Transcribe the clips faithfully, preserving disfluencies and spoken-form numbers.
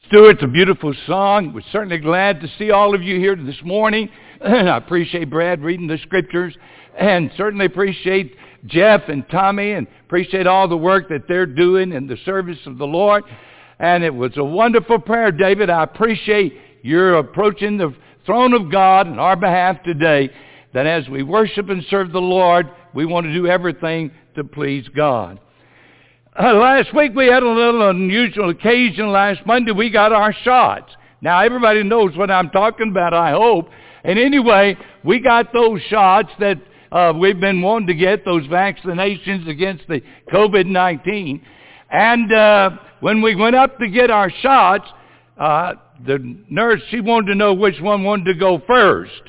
Stuart, it's a beautiful song. We're certainly glad to see all of you here this morning. And I appreciate Brad reading the scriptures, and certainly appreciate Jeff and Tommy, and appreciate all the work that they're doing in the service of the Lord. And it was a wonderful prayer, David. I appreciate your approaching the throne of God on our behalf today, that as we worship and serve the Lord, we want to do everything to please God. Uh, last week we had a little unusual occasion. Last Monday we got our shots. Now everybody knows what I'm talking about, I hope. And anyway, we got those shots that uh, we've been wanting to get, those vaccinations against the covid nineteen. And uh, when we went up to get our shots, uh, the nurse, she wanted to know which one wanted to go first.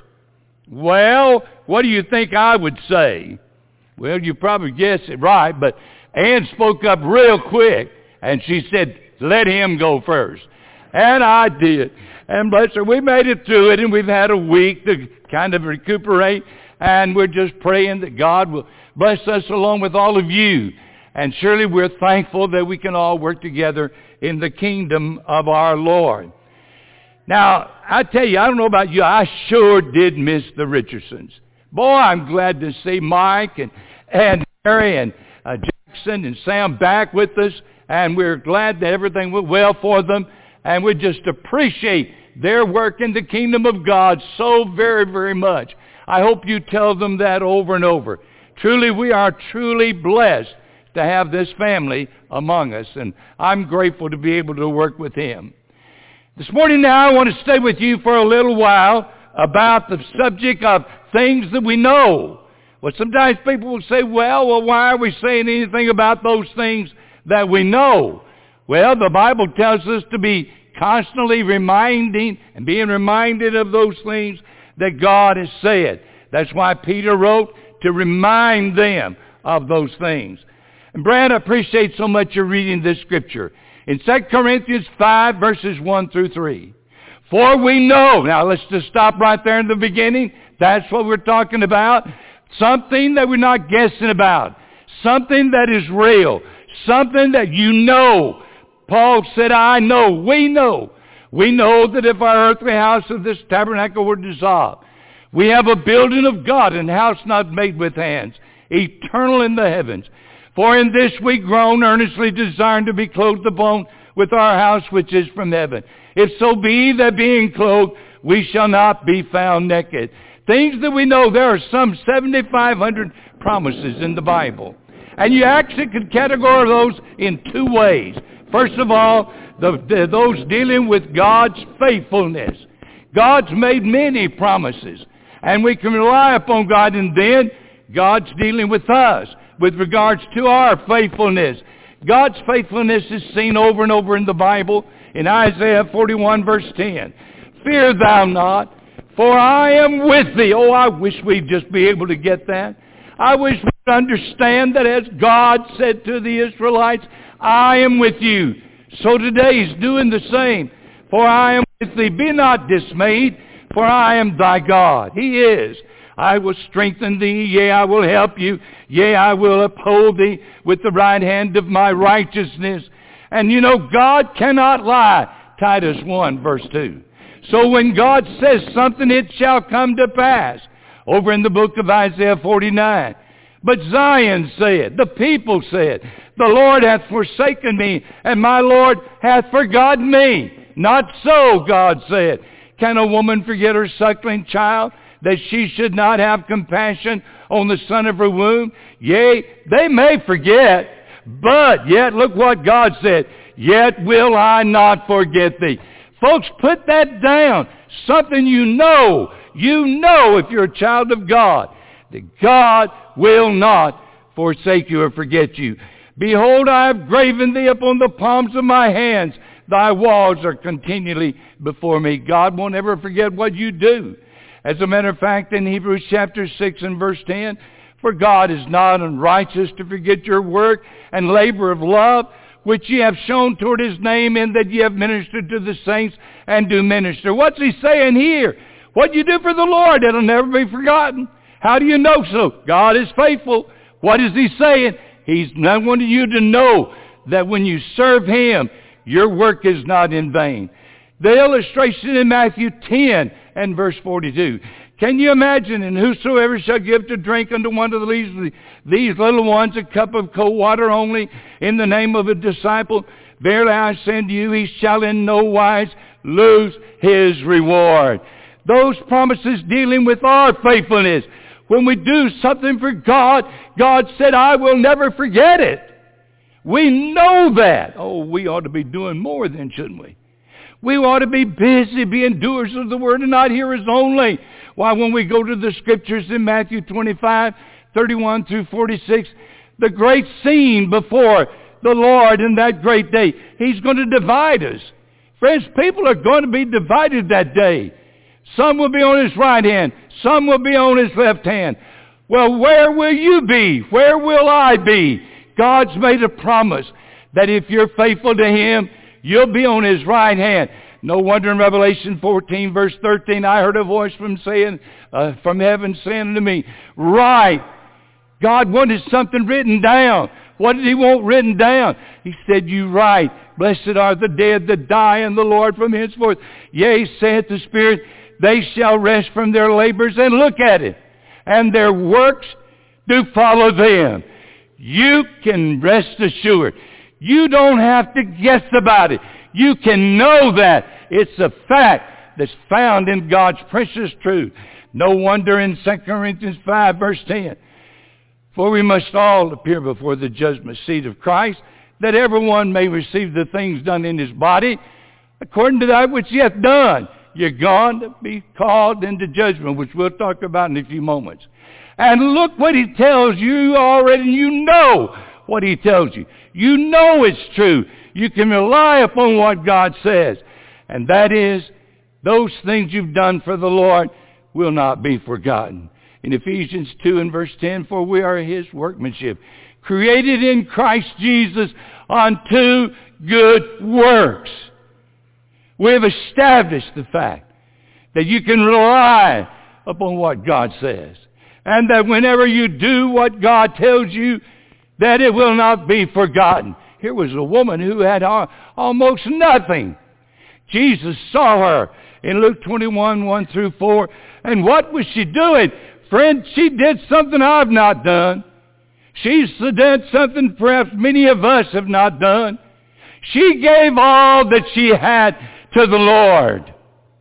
Well, what do you think I would say? Well, you probably guessed it right, but Ann spoke up real quick, and she said, let him go first. And I did. And bless her, we made it through it, and we've had a week to kind of recuperate, and we're just praying that God will bless us along with all of you. And surely we're thankful that we can all work together in the kingdom of our Lord. Now, I tell you, I don't know about you, I sure did miss the Richardsons. Boy, I'm glad to see Mike and, and Mary and uh, Jackson and Sam back with us, and we're glad that everything went well for them, and we just appreciate their work in the kingdom of God so very, very much. I hope you tell them that over and over. Truly, we are truly blessed to have this family among us, and I'm grateful to be able to work with him. This morning now, I want to stay with you for a little while about the subject of things that we know. Well, sometimes people will say, well, well, why are we saying anything about those things that we know? Well, the Bible tells us to be constantly reminding and being reminded of those things that God has said. That's why Peter wrote to remind them of those things. And Brad, I appreciate so much your reading this scripture. In Second Corinthians five, verses one through three. For we know, now let's just stop right there in the beginning. That's what we're talking about. Something that we're not guessing about. Something that is real. Something that you know. Paul said, I know. We know. We know that if our earthly house of this tabernacle were dissolved, we have a building of God, and house not made with hands, eternal in the heavens. For in this we groan, earnestly desiring to be clothed upon with our house which is from heaven. If so be that being clothed, we shall not be found naked. Things that we know, there are some seventy-five hundred promises in the Bible. And you actually could categorize those in two ways. First of all, the, the, those dealing with God's faithfulness. God's made many promises, and we can rely upon God, and then God's dealing with us with regards to our faithfulness. God's faithfulness is seen over and over in the Bible. In Isaiah forty-one, verse ten. Fear thou not, for I am with thee. Oh, I wish we'd just be able to get that. I wish we'd understand that as God said to the Israelites, I am with you. So today He's doing the same. For I am with thee. Be not dismayed, for I am thy God. He is. I will strengthen thee, yea, I will help you, yea, I will uphold thee with the right hand of my righteousness. And you know, God cannot lie, Titus one, verse two. So when God says something, it shall come to pass. Over in the book of Isaiah forty-nine. But Zion said, the people said, the Lord hath forsaken me, and my Lord hath forgotten me. Not so, God said. Can a woman forget her suckling child, that she should not have compassion on the son of her womb? Yea, they may forget, but yet, look what God said, yet will I not forget thee. Folks, put that down. Something you know, you know if you're a child of God, that God will not forsake you or forget you. Behold, I have graven thee upon the palms of my hands. Thy walls are continually before me. God won't ever forget what you do. As a matter of fact, in Hebrews chapter six and verse ten, for God is not unrighteous to forget your work and labor of love, which ye have shown toward His name, in that ye have ministered to the saints and do minister. What's He saying here? What you do for the Lord, it'll never be forgotten. How do you know so? God is faithful. What is He saying? He's not wanting you to know that when you serve Him, your work is not in vain. The illustration in Matthew ten and verse forty-two. Can you imagine? And whosoever shall give to drink unto one of these, these little ones a cup of cold water only in the name of a disciple, verily I say unto you, he shall in no wise lose his reward. Those promises dealing with our faithfulness. When we do something for God, God said, I will never forget it. We know that. Oh, we ought to be doing more then, shouldn't we? We ought to be busy being doers of the word and not hearers only. Why, when we go to the scriptures in Matthew twenty-five, thirty-one through forty-six, the great scene before the Lord in that great day, He's going to divide us. Friends, people are going to be divided that day. Some will be on His right hand. Some will be on His left hand. Well, where will you be? Where will I be? God's made a promise that if you're faithful to Him, you'll be on His right hand. No wonder in Revelation fourteen, verse thirteen, I heard a voice from saying, uh, from heaven saying unto me, write. God wanted something written down. What did He want written down? He said, you write. Blessed are the dead that die in the Lord from henceforth. Yea, saith the Spirit, they shall rest from their labors. And look at it. And their works do follow them. You can rest assured. You don't have to guess about it. You can know that. It's a fact that's found in God's precious truth. No wonder in Second Corinthians five, verse ten, for we must all appear before the judgment seat of Christ, that everyone may receive the things done in his body, according to that which he hath done. You're going to be called into judgment, which we'll talk about in a few moments. And look what He tells you already. You know what He tells you. You know it's true. You can rely upon what God says. And that is, those things you've done for the Lord will not be forgotten. In Ephesians two and verse ten, for we are His workmanship, created in Christ Jesus unto good works. We have established the fact that you can rely upon what God says. And that whenever you do what God tells you, that it will not be forgotten. Here was a woman who had almost nothing. Jesus saw her in Luke twenty-one, one through four. And what was she doing? Friend, she did something I've not done. She's done something perhaps many of us have not done. She gave all that she had to the Lord.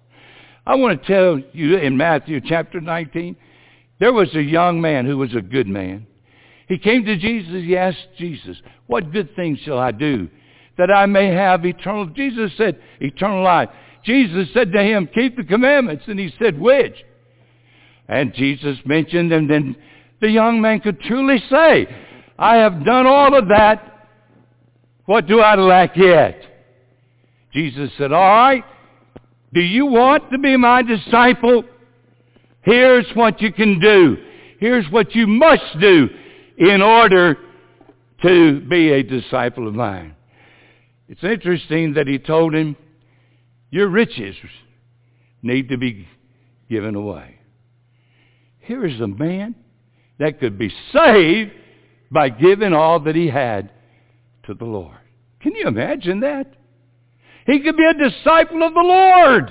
I want to tell you in Matthew chapter nineteen, there was a young man who was a good man. He came to Jesus. He asked Jesus, what good things shall I do that I may have eternal? Jesus said, eternal life. Jesus said to him, keep the commandments. And he said, which? And Jesus mentioned, and then the young man could truly say, I have done all of that. What do I lack yet? Jesus said, all right, do you want to be my disciple? Here's what you can do. Here's what you must do in order to be a disciple of mine. It's interesting that He told him, your riches need to be given away. Here is a man that could be saved by giving all that he had to the Lord. Can you imagine that? He could be a disciple of the Lord.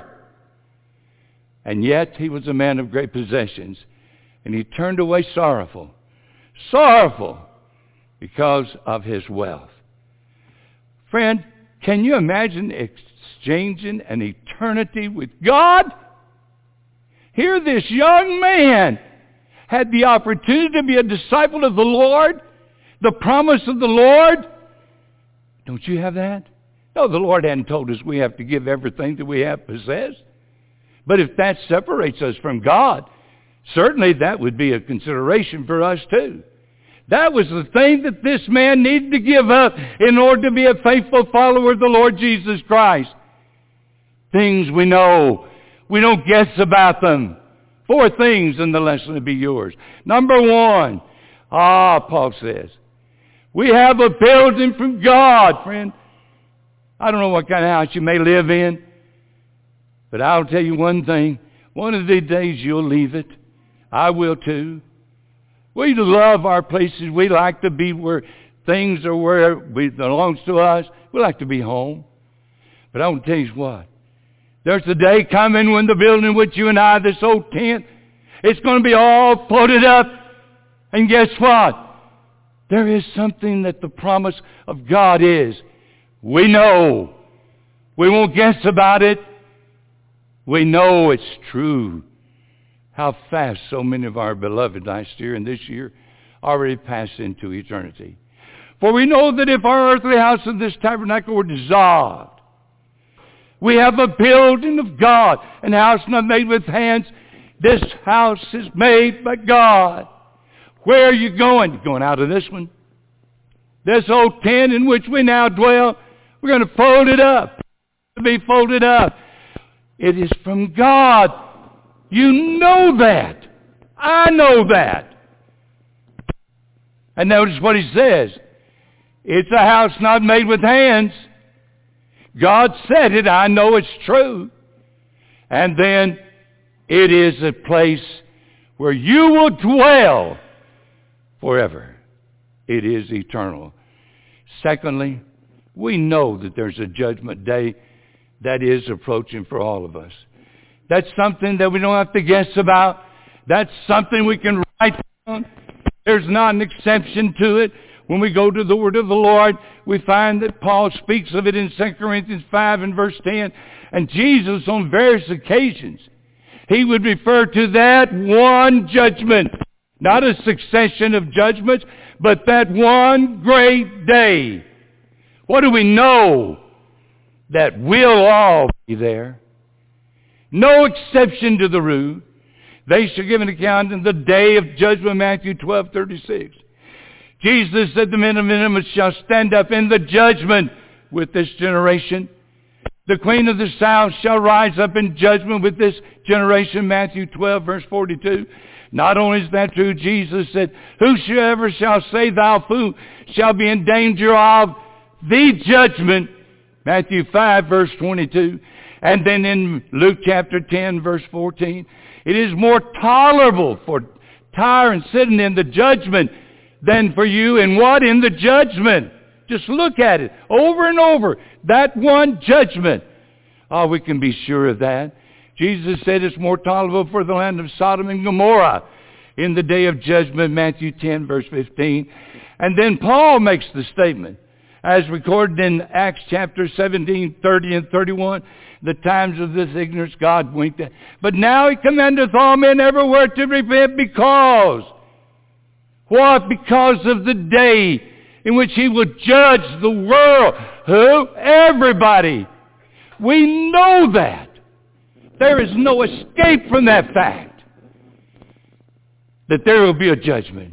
And yet he was a man of great possessions. And he turned away sorrowful. Sorrowful because of his wealth. Friend, can you imagine exchanging an eternity with God? Here this young man had the opportunity to be a disciple of the Lord. The promise of the Lord. Don't you have that? No, the Lord hadn't told us we have to give everything that we have possessed. But if that separates us from God, certainly that would be a consideration for us too. That was the thing that this man needed to give up in order to be a faithful follower of the Lord Jesus Christ. Things we know. We don't guess about them. Four things in the lesson to be yours. Number one, ah, Paul says, we have a building from God, friend. I don't know what kind of house you may live in, but I'll tell you one thing. One of these days you'll leave it. I will too. We love our places. We like to be where things are where it belongs to us. We like to be home. But I want to tell you what. There's a day coming when the building which you and I, this old tent, it's going to be all floated up. And guess what? There is something that the promise of God is. We know. We won't guess about it. We know it's true. How fast so many of our beloved last year and this year already passed into eternity. For we know that if our earthly house of this tabernacle were dissolved, we have a building of God, an house not made with hands. This house is made by God. Where are you going? You're going out of this one. This old tent in which we now dwell, we're going to fold it up. To be folded up. It is from God. You know that. I know that. And notice what he says. It's a house not made with hands. God said it. I know it's true. And then it is a place where you will dwell forever. It is eternal. Secondly, we know that there's a judgment day that is approaching for all of us. That's something that we don't have to guess about. That's something we can write down. There's not an exception to it. When we go to the Word of the Lord, we find that Paul speaks of it in Second Corinthians five and verse ten. And Jesus, on various occasions, he would refer to that one judgment. Not a succession of judgments, but that one great day. What do we know? That we'll all be there. No exception to the rule. They shall give an account in the day of judgment, Matthew twelve thirty-six. Jesus said the men of Nineveh shall stand up in the judgment with this generation. The queen of the south shall rise up in judgment with this generation, Matthew twelve verse forty-two. Not only is that true, Jesus said, whosoever shall say thou fool shall be in danger of the judgment, Matthew five verse twenty-two. And then in Luke chapter ten verse fourteen, it is more tolerable for Tyre and Sidon in the judgment than for you in what? In the judgment. Just look at it over and over. That one judgment. Oh, we can be sure of that. Jesus said it's more tolerable for the land of Sodom and Gomorrah in the day of judgment, Matthew ten verse fifteen. And then Paul makes the statement, as recorded in Acts chapter seventeen, thirty and thirty-one, the times of this ignorance God winked at. But now he commandeth all men everywhere to repent because. What? Because of the day in which he will judge the world. Who? Everybody. We know that. There is no escape from that fact. That there will be a judgment.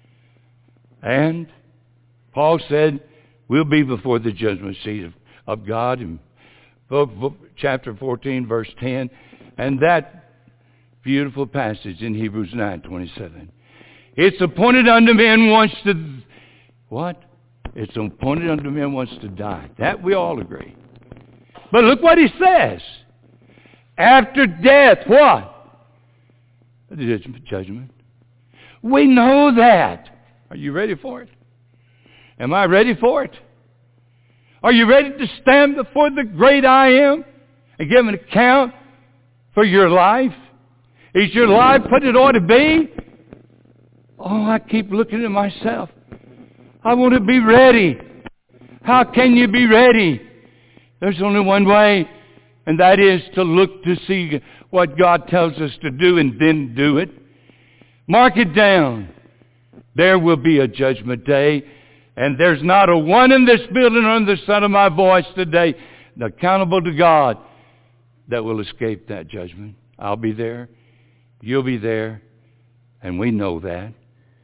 And Paul said, we'll be before the judgment seat of, of God in chapter fourteen, verse ten. And that beautiful passage in Hebrews nine twenty-seven. It's appointed unto men once to... What? It's appointed unto men once to die. That we all agree. But look what he says. After death, what? The judgment. We know that. Are you ready for it? Am I ready for it? Are you ready to stand before the great I am and give an account for your life? Is your life what it ought to be? Oh, I keep looking at myself. I want to be ready. How can you be ready? There's only one way, and that is to look to see what God tells us to do and then do it. Mark it down. There will be a judgment day, and there's not a one in this building under the sound of my voice today accountable to God that will escape that judgment. I'll be there. You'll be there. And we know that.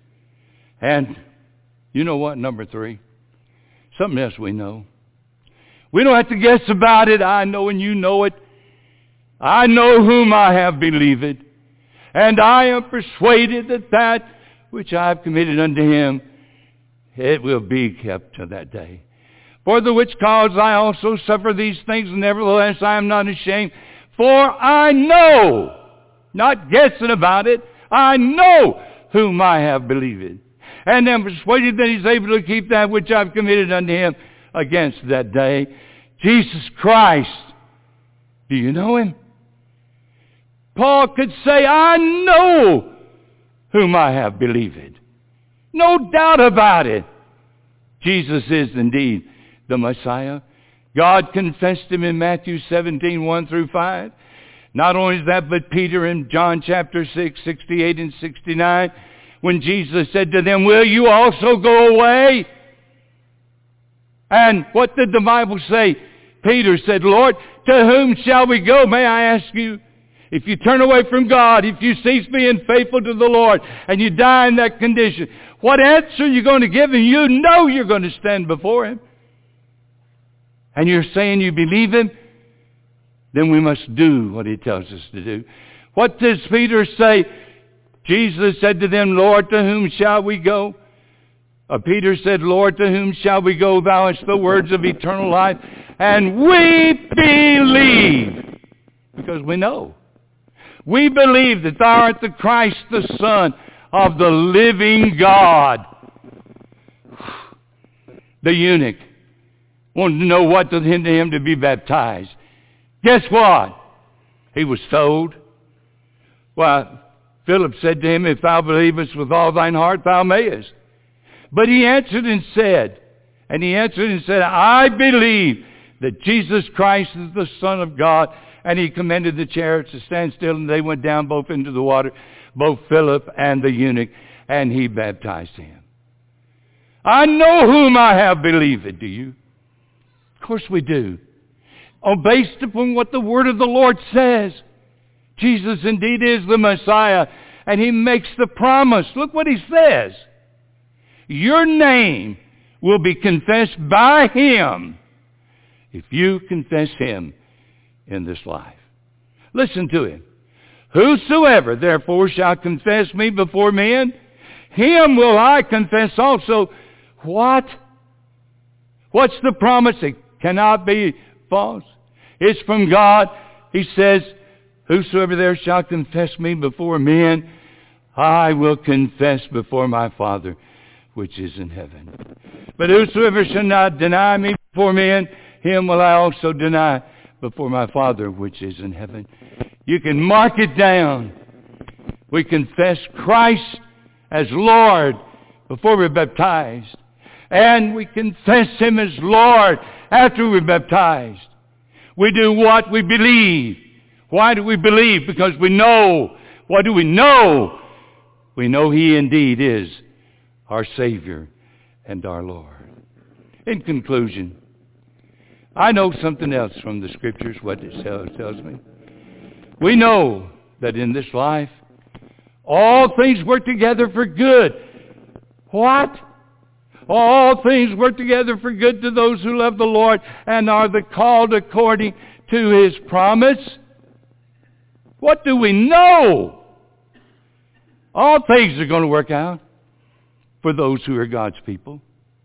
And you know what? Number three. Something else we know. We don't have to guess about it. I know and you know it. I know whom I have believed. And I am persuaded that that which I have committed unto him, it will be kept to that day. For the which cause I also suffer these things, nevertheless I am not ashamed. For I know, not guessing about it, I know whom I have believed. And am persuaded that he's able to keep that which I've committed unto him against that day. Jesus Christ. Do you know Him? Paul could say, I know whom I have believed. No doubt about it. Jesus is indeed the Messiah. God confessed Him in Matthew seventeen, one through five. Not only that, but Peter in John chapter six, sixty-eight and sixty-nine, when Jesus said to them, will you also go away? And what did the Bible say? Peter said, Lord, to whom shall we go? May I ask you? If you turn away from God, if you cease being faithful to the Lord, and you die in that condition, what answer are you going to give Him? You know you're going to stand before Him. And you're saying you believe Him? Then we must do what He tells us to do. What does Peter say? Jesus said to them, Lord, to whom shall we go? Uh, Peter said, Lord, to whom shall we go? Thou hast the words of eternal life. And we believe, because we know. We believe that Thou art the Christ, the Son of the living God. The eunuch wanted to know what to hinder him to be baptized. Guess what? He was told. Well, Philip said to him, if thou believest with all thine heart, thou mayest. But he answered and said, and he answered and said, I believe that Jesus Christ is the Son of God. And he commanded the chariots to stand still, and they went down both into the water, both Philip and the eunuch, and he baptized him. I know whom I have believed, do you? Of course we do. Oh, based upon what the word of the Lord says. Jesus indeed is the Messiah, and He makes the promise. Look what He says. Your name will be confessed by Him if you confess Him in this life. Listen to Him. Whosoever therefore shall confess me before men, him will I confess also. What? What's the promise? It cannot be false. It's from God. He says, whosoever there shall confess me before men, I will confess before my Father which is in heaven. But whosoever shall not deny me before men, him will I also deny before my Father which is in heaven. You can mark it down. We confess Christ as Lord before we're baptized. And we confess Him as Lord after we're baptized. We do what we believe. Why do we believe? Because we know. What do we know? We know He indeed is our Savior and our Lord. In conclusion, I know something else from the Scriptures, what it tells me. We know that in this life, all things work together for good. What? All things work together for good to those who love the Lord and are the called according to His promise. What do we know? All things are going to work out for those who are God's people.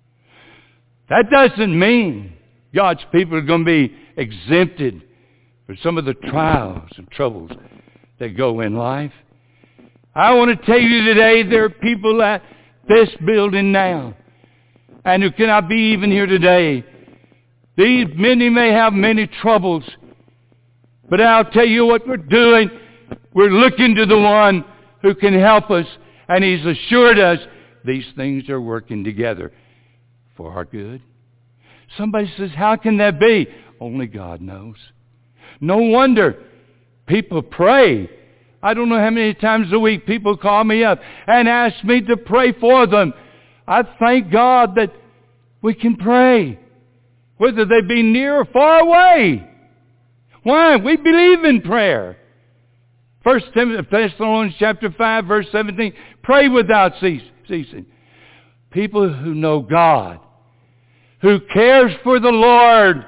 That doesn't mean God's people are going to be exempted from some of the trials and troubles that go in life. I want to tell you today, there are people at this building now and who cannot be even here today. These many may have many troubles, but I'll tell you what we're doing. We're looking to the one who can help us, and He's assured us these things are working together for our good. Somebody says, how can that be? Only God knows. No wonder people pray. I don't know how many times a week people call me up and ask me to pray for them. I thank God that we can pray, whether they be near or far away. Why? We believe in prayer. First Thessalonians chapter five, verse seventeen, pray without ceasing. People who know God, who cares for the Lord,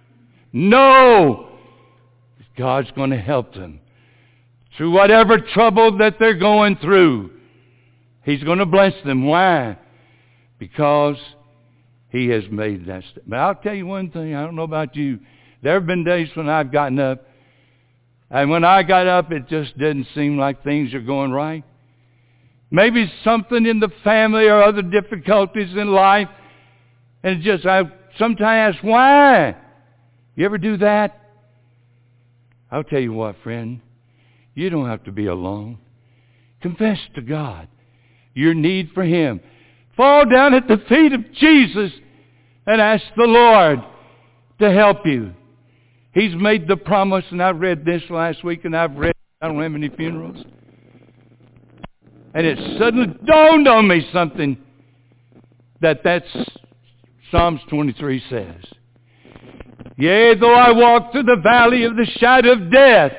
know that God's going to help them through whatever trouble that they're going through. He's going to bless them. Why? Because He has made that step. But I'll tell you one thing. I don't know about you. There have been days when I've gotten up, and when I got up, it just didn't seem like things are going right. Maybe something in the family or other difficulties in life. And it just, I sometimes ask, why? You ever do that? I'll tell you what, friend. You don't have to be alone. Confess to God your need for Him. Fall down at the feet of Jesus and ask the Lord to help you. He's made the promise, and I read this last week, and I've read I don't know how many funerals. And it suddenly dawned on me something that that's Psalms twenty-three says. Yea, though I walk through the valley of the shadow of death,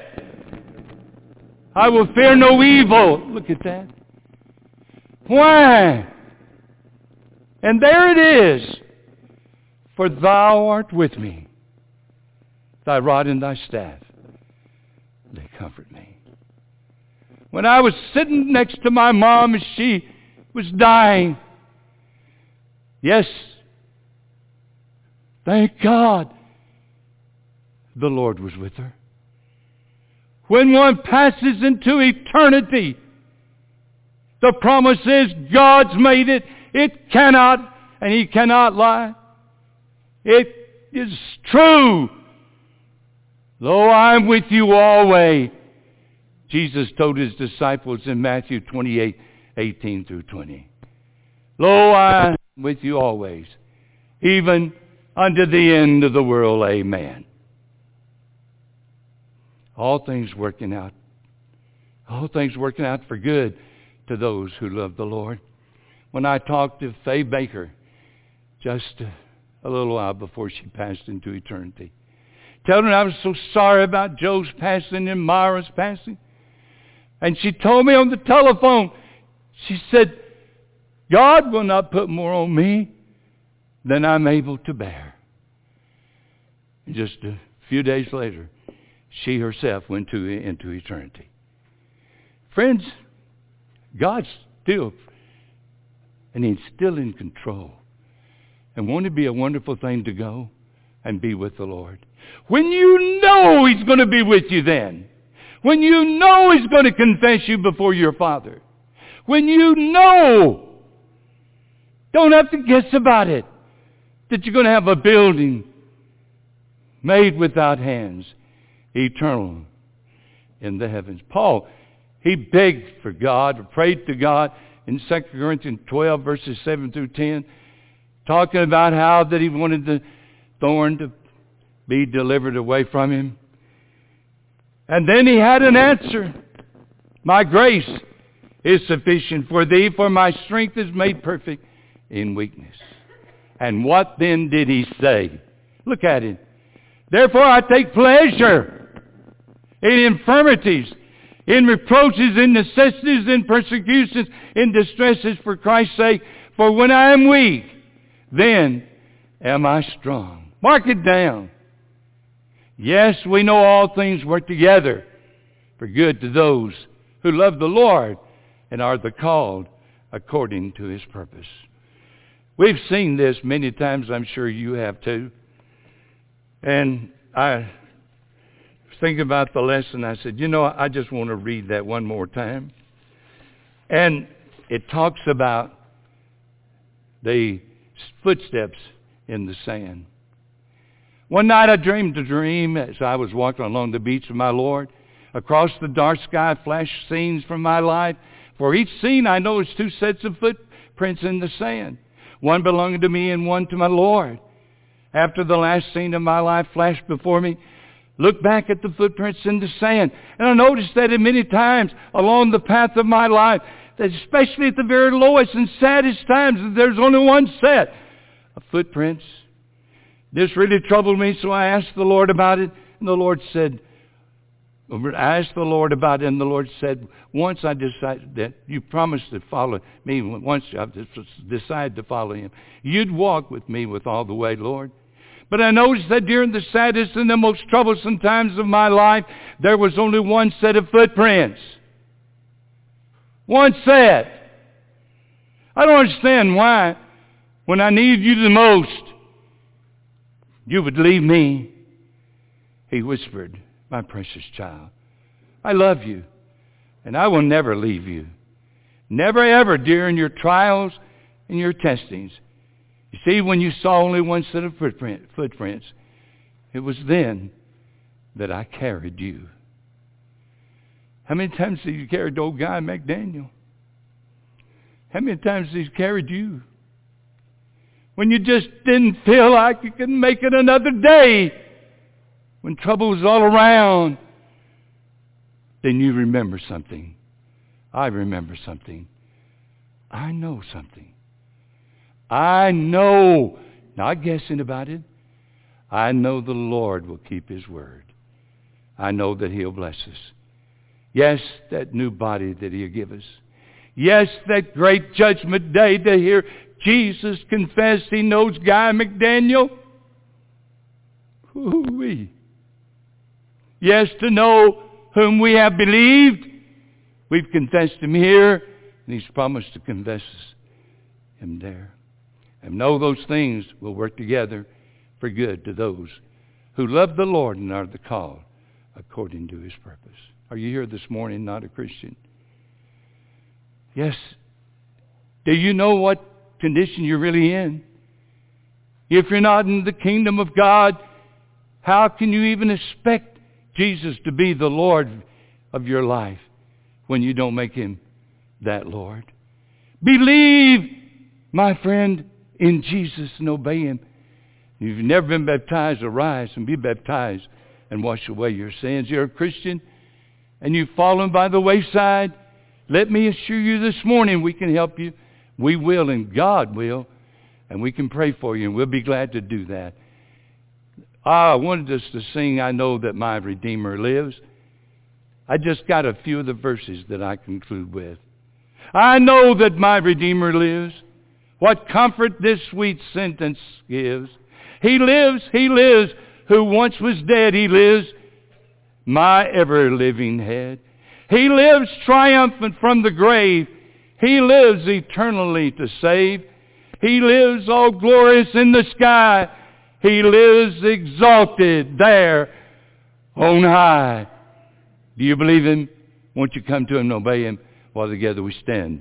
I will fear no evil. Look at that. Why? And there it is. For thou art with me. Thy rod and thy staff, they comfort me. When I was sitting next to my mom as she was dying, yes, thank God, the Lord was with her. When one passes into eternity, the promise is God's made it. It cannot, and He cannot lie. It is true. Lo, I'm with you always. Jesus told His disciples in Matthew twenty-eight, eighteen through twenty. Lo, I'm with you always, even unto the end of the world. Amen. All things working out. All things working out for good to those who love the Lord. When I talked to Faye Baker just a, a little while before she passed into eternity, telling her I was so sorry about Joe's passing and Myra's passing. And she told me on the telephone, she said, God will not put more on me than I'm able to bear. And just a few days later, she herself went to, into eternity. Friends, God's still, and He's still in control. And won't it be a wonderful thing to go and be with the Lord? When you know He's going to be with you then. When you know He's going to confess you before your Father. When you know, don't have to guess about it, that you're going to have a building made without hands, eternal in the heavens. Paul, he begged for God, or prayed to God in Second Corinthians twelve, verses seven through ten, talking about how that he wanted the thorn to be delivered away from him. And then he had an answer. My grace is sufficient for thee, for my strength is made perfect in weakness. And what then did he say? Look at it. Therefore I take pleasure in infirmities, in reproaches, in necessities, in persecutions, in distresses for Christ's sake. For when I am weak, then am I strong. Mark it down. Yes, we know all things work together for good to those who love the Lord and are the called according to His purpose. We've seen this many times. I'm sure you have too. And I was thinking about the lesson. I said, you know, I just want to read that one more time. And it talks about the footsteps in the sand. One night I dreamed a dream as I was walking along the beach with my Lord. Across the dark sky flashed scenes from my life. For each scene I noticed two sets of footprints in the sand. One belonging to me and one to my Lord. After the last scene of my life flashed before me, looked back at the footprints in the sand. And I noticed that in many times along the path of my life, that especially at the very lowest and saddest times, there's only one set of footprints. This really troubled me, so I asked the Lord about it. And the Lord said, I asked the Lord about it, and the Lord said, once I decided that you promised to follow me, once I decided to follow Him, you'd walk with me with all the way, Lord. But I noticed that during the saddest and the most troublesome times of my life, there was only one set of footprints. One set. I don't understand why, when I needed you the most, you would leave me. He whispered, my precious child, I love you, and I will never leave you. Never ever during your trials and your testings. You see, when you saw only one set of footprint, footprints, It was then that I carried you. How many times have you carried the old guy, McDaniel? How many times has he carried you? When you just didn't feel like you could make it another day. When trouble was all around. Then you remember something. I remember something. I know something. I know, not guessing about it, I know the Lord will keep His word. I know that He'll bless us. Yes, that new body that He'll give us. Yes, that great judgment day to hear Jesus confess He knows Guy McDaniel. Ooh-wee. Yes, to know whom we have believed. We've confessed Him here, and He's promised to confess Him there. And know those things will work together for good to those who love the Lord and are the called according to His purpose. Are you here this morning, not a Christian? Yes. Do you know what condition you're really in? If you're not in the kingdom of God, how can you even expect Jesus to be the Lord of your life when you don't make Him that Lord? Believe, my friend, in Jesus and obey Him. If you've never been baptized, arise and be baptized and wash away your sins. You're a Christian and you've fallen by the wayside. Let me assure you this morning we can help you. We will, and God will. And we can pray for you, and we'll be glad to do that. Ah, I wanted us to sing, I Know That My Redeemer Lives. I just got a few of the verses that I conclude with. I know that my Redeemer lives. What comfort this sweet sentence gives. He lives, He lives, who once was dead. He lives, my ever-living head. He lives triumphant from the grave. He lives eternally to save. He lives all glorious in the sky. He lives exalted there on high. Do you believe Him? Won't you come to Him and obey Him while together we stand?